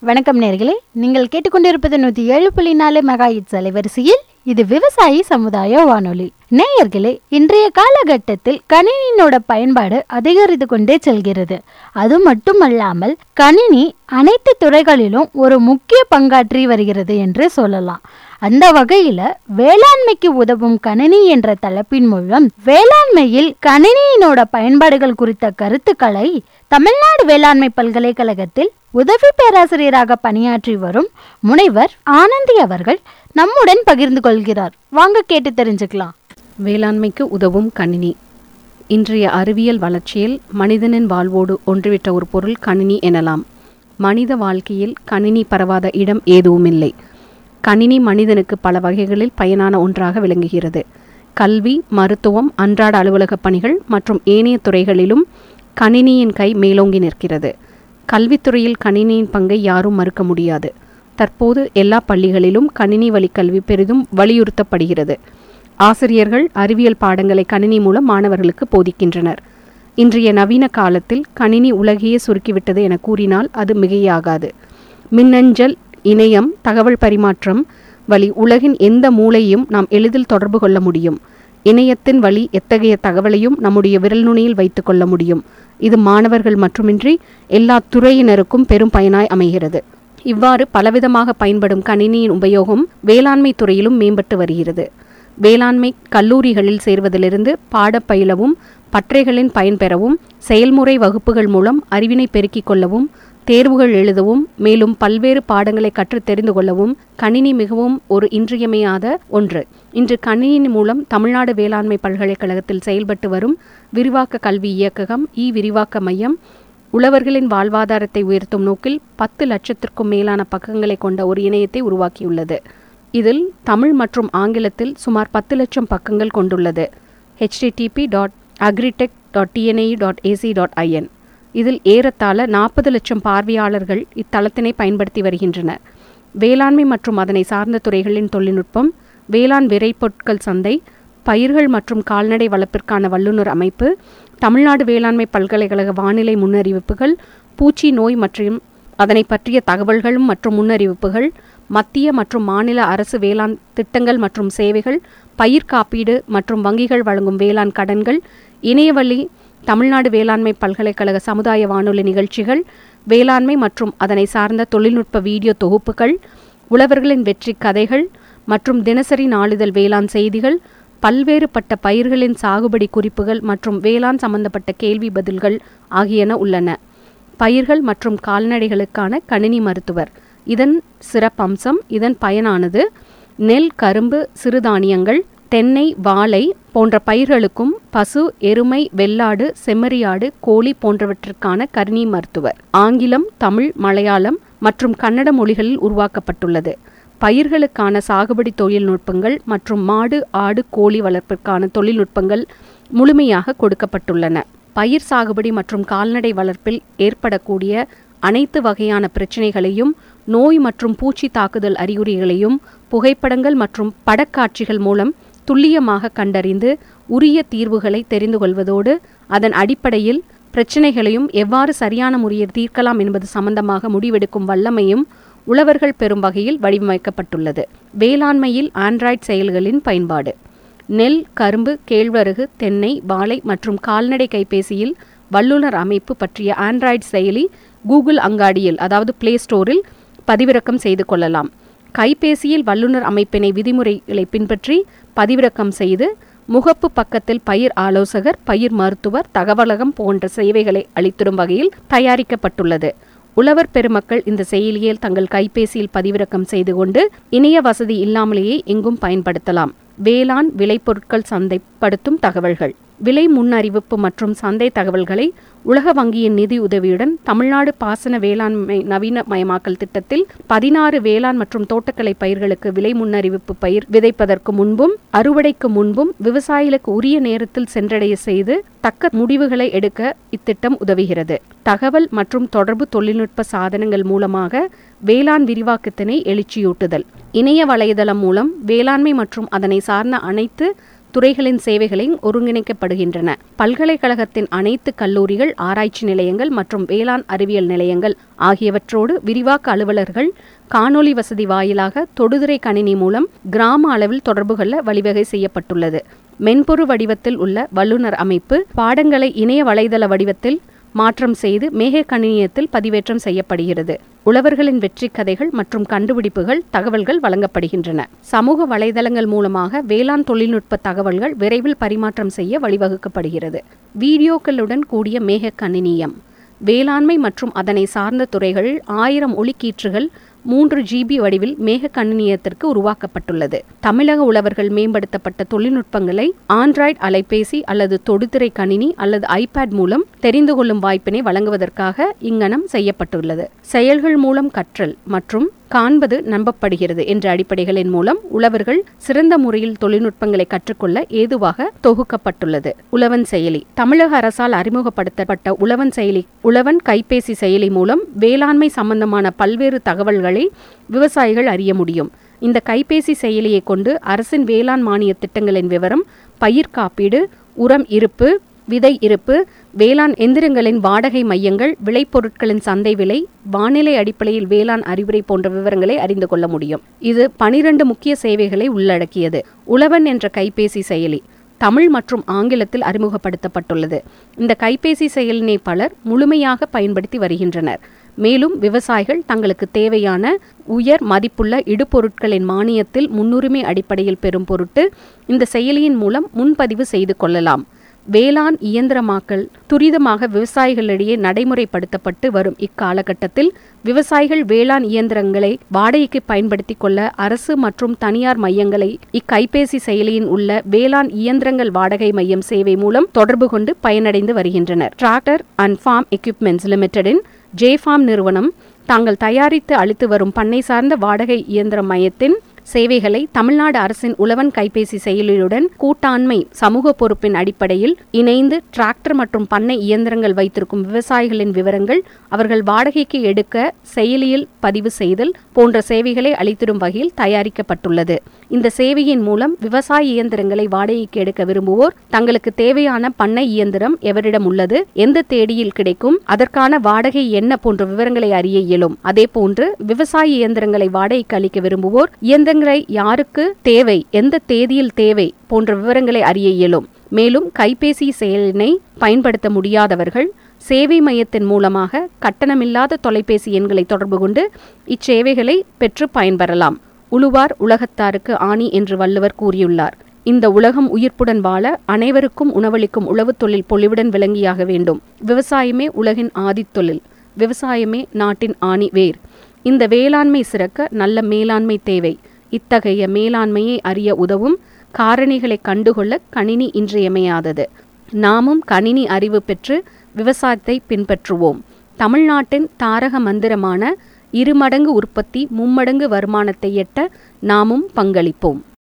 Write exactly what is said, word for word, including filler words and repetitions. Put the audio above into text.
வணக்கம் நேயர்களே, நீங்கள் கேட்டுக்கொண்டிருப்பது நூற்றி ஏழு புள்ளி நாலு மெகாஹெர்ட்ஸ் அலைவரிசையில் இது விவசாயி சமுதாய வானொலி. நேயர்களே, இன்றைய காலகட்டத்தில் கணினியினோட பயன்பாடு அதிகரித்து கொண்டே செல்கிறது. அது மட்டுமல்லாமல் கணினி அனைத்து துறைகளிலும் ஒரு முக்கிய பங்காற்றி வருகிறது என்று சொல்லலாம். அந்த வகையில வேளாண்மைக்கு உதவும் கணினி என்ற தலைப்பின் மூலம் வேளாண்மையில் கணினியினோட பயன்பாடுகள் குறித்த கருத்துக்களை தமிழ்நாடு வேளாண்மை பல்கலைக்கழகத்தில் உதவி பேராசிரியராக பணியாற்றி வரும் முனைவர் ஆனந்தி அவர்கள் நம்முடன் பகிர்ந்து கொள்கிறார். வாங்க கேட்டு தெரிஞ்சுக்கலாம். வேளாண்மைக்கு உதவும் கணினி. இன்றைய அறிவியல் வளர்ச்சியில் மனிதனின் வாழ்வோடு ஒன்றுவிட்ட ஒரு பொருள் கணினி எனலாம். மனித வாழ்க்கையில் கணினி பரவாத இடம் எதுவுமில்லை. கணினி மனிதனுக்கு பல வகைகளில் பயனான ஒன்றாக விளங்குகிறது. கல்வி, மருத்துவம், அன்றாட அலுவலக பணிகள் மற்றும் ஏனைய துறைகளிலும் கணினியின் கை மேலோங்கி நிற்கிறது. கல்வித்துறையில் கணினியின் பங்கை யாரும் மறுக்க முடியாது. தற்போது எல்லா பள்ளிகளிலும் கணினி வழி கல்வி பெரிதும் வலியுறுத்தப்படுகிறது. ஆசிரியர்கள் அறிவியல் பாடங்களை கணினி மூலம் மாணவர்களுக்கு போதிக்கின்றனர். இன்றைய நவீன காலத்தில் கணினி உலகையே சுருக்கிவிட்டது என கூறினால் அது மிகையாகாது. மின்னஞ்சல், இணையம், தகவல் பரிமாற்றம் வழி உலகின் எந்த மூலையும் நாம் எளிதில் தொடர்பு கொள்ள முடியும். இணையத்தின் வழி எத்தகைய தகவலையும் நம்முடைய விரல் நுனியில் வைத்து கொள்ள முடியும். இது மாணவர்கள் மட்டுமின்றி எல்லா துறையினருக்கும் பெரும் பயனாய் அமைகிறது. இவ்வாறு பலவிதமாக பயன்படும் கணினியின் உபயோகம் வேளாண்மை துறையிலும் மேம்பட்டு வருகிறது. வேளாண்மை கல்லூரிகளில் சேர்வதிலிருந்து பாடப்பயிலவும், பற்றைகளின் பயன்பெறவும், செயல்முறை வகுப்புகள் மூலம் அறிவினை பெருக்கிக் கொள்ளவும், தேர்வுகள் எழுதவும், மேலும் பல்வேறு பாடங்களை கற்று தெரிந்து கொள்ளவும் கணினி மிகவும் ஒரு இன்றியமையாத ஒன்று. இன்று கணினி மூலம் தமிழ்நாடு வேளாண்மை பல்கலைக்கழகத்தில் செயல்பட்டு வரும் விரிவாக்க கல்வி இயக்ககம் இ விரிவாக்க மையம் உழவர்களின் வாழ்வாதாரத்தை உயர்த்தும் நோக்கில் பத்து லட்சத்திற்கும் மேலான பக்கங்களை கொண்ட ஒரு இணையத்தை உருவாக்கியுள்ளது. இதில் தமிழ் மற்றும் ஆங்கிலத்தில் சுமார் பத்து லட்சம் பக்கங்கள் கொண்டுள்ளது. HTTP dot agritech dot TNI dot AC dot IN. இதில் ஏறத்தாழ நாற்பது லட்சம் பார்வையாளர்கள் இத்தளத்தினை பயன்படுத்தி வருகின்றனர். வேளாண்மை மற்றும் அதனை சார்ந்த துறைகளின் தொழில்நுட்பம், வேளாண் விரைபொருட்கள் சந்தை, பயிர்கள் மற்றும் கால்நடை வளர்ப்பிற்கான வல்லுநர் அமைப்பு, தமிழ்நாடு வேளாண்மை பல்கலைக்கழக வானிலை முன்னறிவிப்புகள், பூச்சி நோய் மற்றும் அதனை பற்றிய தகவல்களும் மற்றும் முன்னறிவிப்புகள், மத்திய மற்றும் மாநில அரசு வேளாண் திட்டங்கள் மற்றும் சேவைகள், பயிர் காப்பீடு மற்றும் வங்கிகள் வழங்கும் வேளாண் கடன்கள், இணையவழி தமிழ்நாடு வேளாண்மை பல்கலைக்கழக சமுதாய வானொலி நிகழ்ச்சிகள், வேளாண்மை மற்றும் அதனை சார்ந்த தொழில்நுட்ப வீடியோ தொகுப்புகள், உழவர்களின் வெற்றி கதைகள் மற்றும் தினசரி நாளிதழ் வேளாண் செய்திகள், பல்வேறுபட்ட பயிர்களின் சாகுபடி குறிப்புகள் மற்றும் வேளாண் சம்பந்தப்பட்ட கேள்வி பதில்கள் ஆகியன உள்ளன. பயிர்கள் மற்றும் கால்நடைகளுக்கான கணினி மருத்துவர். இதன் சிறப்பம்சம், இதன் பயனானது நெல், கரும்பு, சிறுதானியங்கள், தென்னை, வாழை போன்ற பயிர்களுக்கும் பசு, எருமை, வெள்ளாடு, செம்மறியாடு, கோழி போன்றவற்றிற்கான கணினி மருத்துவர். ஆங்கிலம், தமிழ், மலையாளம் மற்றும் கன்னட மொழிகளில் உருவாக்கப்பட்டுள்ளது. பயிர்களுக்கான சாகுபடி தொழில்நுட்பங்கள் மற்றும் மாடு, ஆடு, கோழி வளர்ப்பிற்கான தொழில்நுட்பங்கள் முழுமையாக கொடுக்கப்பட்டுள்ளன. பயிர் சாகுபடி மற்றும் கால்நடை வளர்ப்பில் ஏற்படக்கூடிய அனைத்து வகையான பிரச்சனைகளையும், நோய் மற்றும் பூச்சி தாக்குதல் அறிகுறிகளையும் புகைப்படங்கள் மற்றும் படக்காட்சிகள் மூலம் துல்லியமாக கண்டறிந்து உரிய தீர்வுகளை தெரிந்து கொள்வதோடு அதன் அடிப்படையில் பிரச்சனைகளையும் எவ்வாறு சரியான முறையில் தீர்க்கலாம் என்பது சம்பந்தமாக முடிவெடுக்கும் வல்லமையும் உழவர்கள் பெறும் வகையில் வடிவமைக்கப்பட்டுள்ளது. வேளாண்மையில் ஆண்ட்ராய்டு செயல்களின் பயன்பாடு. நெல், கரும்பு, கேழ்வரகு, தென்னை, வாழை மற்றும் கால்நடை கைபேசியில் வல்லுநர் அமைப்பு பற்றிய ஆண்ட்ராய்டு செயலி கூகுள் அங்காடியில் அதாவது பிளே ஸ்டோரில் பதிவிறக்கம் செய்து கொள்ளலாம். கைபேசியில் வல்லுநர் அமைப்பினை விதிமுறைகளை பின்பற்றி பதிவிறக்கம் செய்து முகப்பு பக்கத்தில் பயிர் ஆலோசகர், பயிர் மருத்துவர், தகவலகம் போன்ற சேவைகளை அளித்திடும் வகையில் தயாரிக்கப்பட்டுள்ளது. உழவர் பெருமக்கள் இந்த செயலியில் தங்கள் கைபேசியில் பதிவிறக்கம் செய்து கொண்டு இணைய வசதி இல்லாமலேயே எங்கும் பயன்படுத்தலாம். வேளாண் விளைபொருட்கள் சந்தைப்படுத்தும் தகவல்கள். விலை முன்னறிவிப்பு மற்றும் சந்தை தகவல்களை உலக வங்கியின் நிதி உதவியுடன் தமிழ்நாடு பாசன வேளாண்மை நவீனமயமாக்கல் திட்டத்தில் பதினாறு வேளாண் மற்றும் தோட்டக்கலை பயிர்களுக்கு விலை முன்னறிவிப்பு பயிர் விதைப்பதற்கு முன்பும் அறுவடைக்கு முன்பும் விவசாயிகளுக்கு உரிய நேரத்தில் சென்றடைய செய்து தக்க முடிவுகளை எடுக்க இத்திட்டம் உதவுகிறது. தகவல் மற்றும் தொடர்பு தொழில்நுட்ப சாதனங்கள் மூலமாக வேளாண் விரிவாக்கத்தினை எழுச்சியூட்டுதல். இணைய வலைதளம் மூலம் வேளாண்மை மற்றும் அதனை சார்ந்த அனைத்து துறைகளின் சேவைகளையும் ஒருங்கிணைக்கப்படுகின்றன. பல்கலைக்கழகத்தின் அனைத்து கல்லூரிகள், ஆராய்ச்சி நிலையங்கள் மற்றும் வேளாண் அறிவியல் நிலையங்கள் ஆகியவற்றோடு விரிவாக்க அலுவலர்கள் காணொலி வசதி வாயிலாக தொடுதிரை கணினி மூலம் கிராம அளவில் தொடர்பு கொள்ள வழிவகை செய்யப்பட்டுள்ளது. மென்பொருள் வடிவத்தில் உள்ள வல்லுநர் அமைப்பு பாடங்களை இணைய வலைதள வடிவத்தில் மாற்றம் செய்து மேக கணினியத்தில் பதிவேற்றம் செய்யப்படுகிறது. உழவர்களின் வெற்றி கதைகள் மற்றும் கண்டுபிடிப்புகள் தகவல்கள் வழங்கப்படுகின்றன. சமூக வலைதளங்கள் மூலமாக வேளாண் தொழில்நுட்ப தகவல்கள் விரைவில் பரிமாற்றம் செய்ய வழிவகுக்கப்படுகிறது. வீடியோக்களுடன் கூடிய மேக கணினியம். வேளாண்மை மற்றும் அதனை சார்ந்த துறைகள் ஆயிரம் ஒளிக்கீற்றுகள் மூன்று ஜிபி வடிவில் மேக கணினியத்திற்கு உருவாக்கப்பட்டுள்ளது. தமிழக உழவர்கள் மேம்படுத்தப்பட்ட தொழில்நுட்பங்களை ஆண்ட்ராய்டு அலைபேசி அல்லது தொடுதிரை கணினி அல்லது ஐபேட் மூலம் தெரிந்து கொள்ளும் வாய்ப்பினை வழங்குவதற்காக இங்கனம் செய்யப்பட்டுள்ளது. செயல்கள் மூலம் கற்றல் மற்றும் காண்பது நம்பப்படுகிறது என்ற அடிப்படைகளின் மூலம் உழவர்கள் சிறந்த முறையில் தொழில்நுட்பங்களை கற்றுக்கொள்ள ஏதுவாக தொகுக்கப்பட்டுள்ளது. உழவன் செயலி. தமிழக அரசால் அறிமுகப்படுத்தப்பட்ட உழவன் செயலி உழவன் கைபேசி செயலி மூலம் வேளாண்மை சம்பந்தமான பல்வேறு தகவல்களை விவசாயிகள் அறிய முடியும். இந்த கைபேசி செயலியை கொண்டு அரசின் வேளாண் மானிய திட்டங்களின் விவரம், பயிர் காப்பீடு, உரம் இருப்பு, விதை இருப்பு, வேளாண் எந்திரங்களின் வாடகை மையங்கள், விளைபொருட்களின் சந்தை விலை, வானிலை அடிப்படையில் வேளாண் அறிவுரை போன்ற விவரங்களை அறிந்து கொள்ள முடியும். இது பனிரெண்டு முக்கிய சேவைகளை உள்ளடக்கியது. உழவன் என்ற கைபேசி செயலி தமிழ் மற்றும் ஆங்கிலத்தில் அறிமுகப்படுத்தப்பட்டுள்ளது. இந்த கைபேசி செயலினை பலர் முழுமையாக பயன்படுத்தி வருகின்றனர். மேலும் விவசாயிகள் தங்களுக்கு தேவையான உயர் மதிப்புள்ள இடுபொருட்களின் மானியத்தில் முன்னுரிமை அடிப்படையில் பெறும் பொருட்டு இந்த செயலியின் மூலம் முன்பதிவு செய்து கொள்ளலாம். வேளாண் இயந்திரமாக்கல் துரிதமாக விவசாயிகளிடையே நடைமுறைப்படுத்தப்பட்டு வரும் இக்காலகட்டத்தில் விவசாயிகள் வேளாண் இயந்திரங்களை வாடகைக்கு பயன்படுத்தி கொள்ள அரசு மற்றும் தனியார் மையங்களை இக்கைபேசி செயலியின் உள்ள வேளாண் இயந்திரங்கள் வாடகை மையம் சேவை மூலம் தொடர்பு கொண்டு பயனடைந்து வருகின்றனர். டிராக்டர் அண்ட் ஃபார்ம் எக்யூப்மெண்ட்ஸ் லிமிடெடின் ஜே ஃபார்ம் நிறுவனம் தாங்கள் தயாரித்து அளித்து வரும் பண்ணை சார்ந்த வாடகை இயந்திர மையத்தின் சேவைகளை தமிழ்நாடு அரசின் உழவன் கைபேசி செயலியுடன் கூட்டாண்மை சமூக பொறுப்பின் அடிப்படையில் இணைந்து டிராக்டர் மற்றும் பண்ணை இயந்திரங்கள் வைத்திருக்கும் விவசாயிகளின் விவரங்கள், அவர்கள் வாடகைக்கு எடுக்க செயலியில் பதிவு செய்தல் போன்ற சேவைகளை அளித்திடும் வகையில் தயாரிக்கப்பட்டுள்ளது. இந்த சேவையின் மூலம் விவசாய இயந்திரங்களை வாடகைக்கு எடுக்க விரும்புவோர் தங்களுக்கு தேவையான பண்ணை இயந்திரம் எவரிடம் உள்ளது, எந்த தேதியில் கிடைக்கும், அதற்கான வாடகை என்ன போன்ற விவரங்களை அறிய இயலும். அதே போன்று விவசாய இயந்திரங்களை வாடகைக்கு அளிக்க விரும்புவோர் இயந்திரங்களை யாருக்கு தேவை, எந்த தேதியில் தேவை போன்ற விவரங்களை அறிய இயலும். மேலும் கைபேசி செயலினை பயன்படுத்த முடியாதவர்கள் சேவை மையத்தின் மூலமாக கட்டணமில்லாத தொலைபேசி எண்களை தொடர்பு கொண்டு இச்சேவைகளை பெற்று பயன்பெறலாம். உழுவார் உலகத்தாருக்கு ஆணி என்று வள்ளுவர் கூறியுள்ளார். இந்த உலகம் உயிர்ப்புடன் வாழ அனைவருக்கும் உணவளிக்கும் உழவு தொழில் பொலிவுடன் விளங்கியாக வேண்டும். விவசாயமே உலகின் ஆதித்தொழில். விவசாயமே நாட்டின் ஆணி வேர். இந்த வேளாண்மை சிறக்க நல்ல மேலாண்மை தேவை. இத்தகைய மேலாண்மையை அறிய உதவும் காரணிகளை கண்டுகொள்ள கணினி இன்றியமையாதது. நாமும் கணினி அறிவு பெற்று விவசாயத்தை பின்பற்றுவோம். தமிழ்நாட்டின் தாரக மந்திரமான இருமடங்கு உற்பத்தி மும்மடங்கு வருமானத்தை எட்ட நாமும் பங்களிப்போம்.